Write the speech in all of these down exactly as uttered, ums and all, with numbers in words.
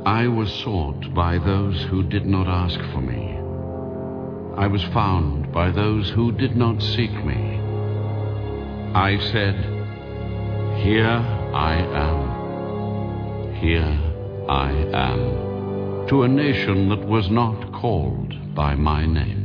I was sought by those who did not ask for me. I was found by those who did not seek me. I said, "Here I am. Here I am," to a nation that was not called by my name.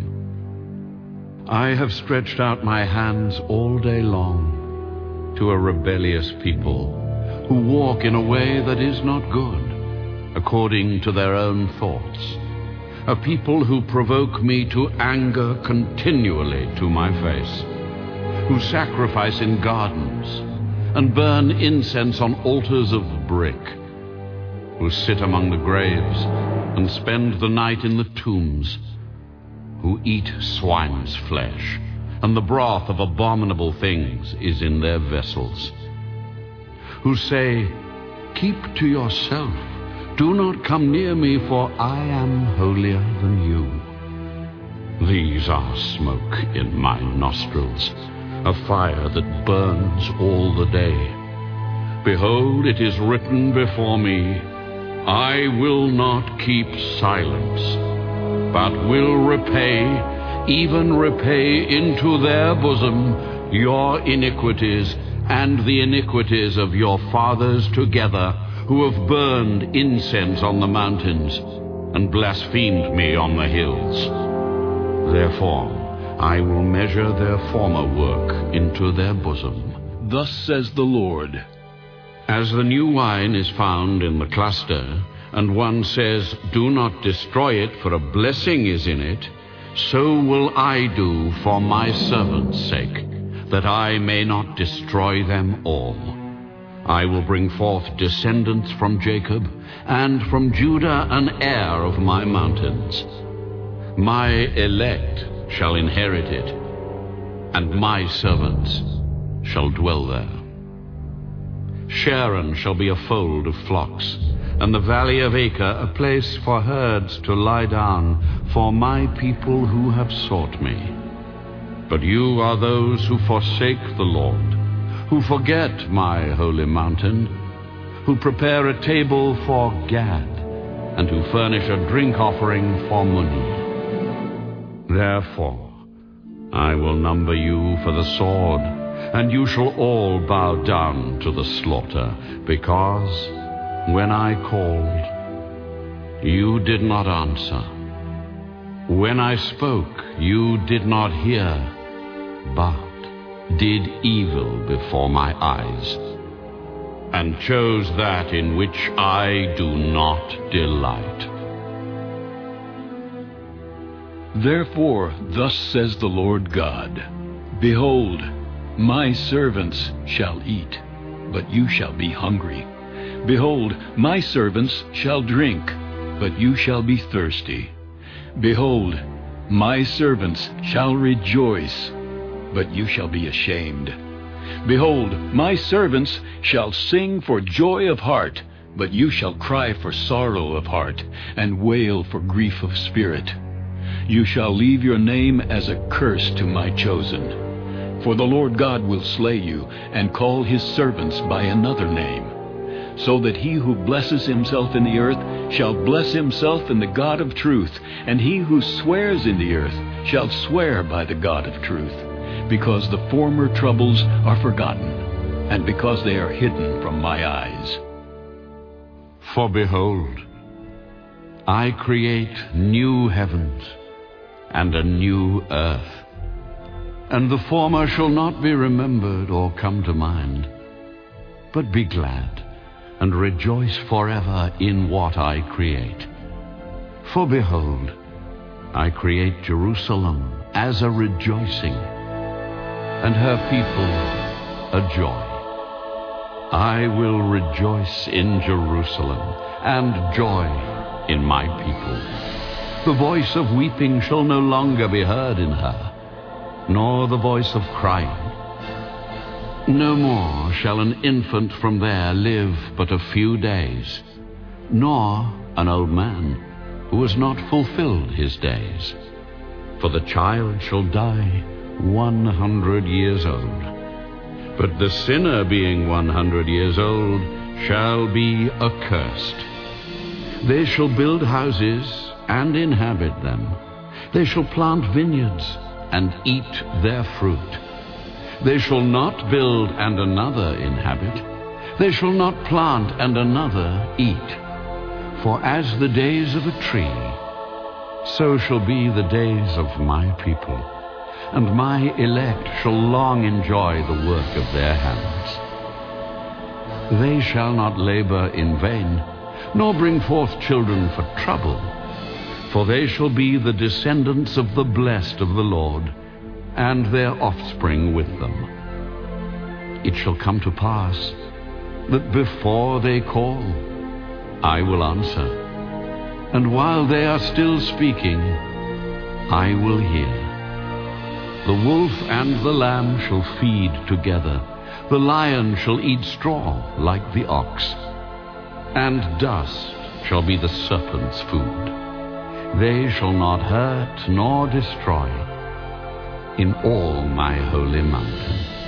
I have stretched out my hands all day long to a rebellious people who walk in a way that is not good, according to their own thoughts, a people who provoke me to anger continually to my face, who sacrifice in gardens and burn incense on altars of brick, who sit among the graves and spend the night in the tombs, who eat swine's flesh, and the broth of abominable things is in their vessels, who say, "Keep to yourself, do not come near me, for I am holier than you." These are smoke in my nostrils, a fire that burns all the day. Behold, it is written before me, I will not keep silence, but will repay, even repay into their bosom your iniquities and the iniquities of your fathers together, who have burned incense on the mountains and blasphemed me on the hills. Therefore I will measure their former work into their bosom. Thus says the Lord. As the new wine is found in the cluster, and one says, "Do not destroy it, for a blessing is in it," so will I do for my servants' sake, that I may not destroy them all. I will bring forth descendants from Jacob, and from Judah an heir of my mountains. My elect shall inherit it, and my servants shall dwell there. Sharon shall be a fold of flocks, and the valley of Acre a place for herds to lie down, for my people who have sought me. But you are those who forsake the Lord, who forget my holy mountain, who prepare a table for Gad, and who furnish a drink offering for Muni. Therefore I will number you for the sword, and you shall all bow down to the slaughter, because when I called, you did not answer. When I spoke, you did not hear, but did evil before my eyes, and chose that in which I do not delight. Therefore thus says the Lord God, Behold, my servants shall eat, but you shall be hungry. Behold, my servants shall drink, but you shall be thirsty. Behold, my servants shall rejoice, but you shall be ashamed. Behold, my servants shall sing for joy of heart, but you shall cry for sorrow of heart, and wail for grief of spirit. You shall leave your name as a curse to my chosen. For the Lord God will slay you, and call his servants by another name, so that he who blesses himself in the earth shall bless himself in the God of truth, and he who swears in the earth shall swear by the God of truth, because the former troubles are forgotten, and because they are hidden from my eyes. For behold, I create new heavens and a new earth, and the former shall not be remembered or come to mind. But be glad and rejoice forever in what I create. For behold, I create Jerusalem as a rejoicing, and her people a joy. I will rejoice in Jerusalem, and joy in my people. The voice of weeping shall no longer be heard in her, nor the voice of crying. No more shall an infant from there live but a few days, nor an old man who has not fulfilled his days. For the child shall die one hundred years old, but the sinner being one hundred years old shall be accursed. They shall build houses and inhabit them. They shall plant vineyards and eat their fruit. They shall not build and another inhabit. They shall not plant and another eat. For as the days of a tree, so shall be the days of my people, and my elect shall long enjoy the work of their hands. They shall not labor in vain, nor bring forth children for trouble, for they shall be the descendants of the blessed of the Lord, and their offspring with them. It shall come to pass that before they call, I will answer, and while they are still speaking, I will hear. The wolf and the lamb shall feed together. The lion shall eat straw like the ox, and dust shall be the serpent's food. They shall not hurt nor destroy in all my holy mountain.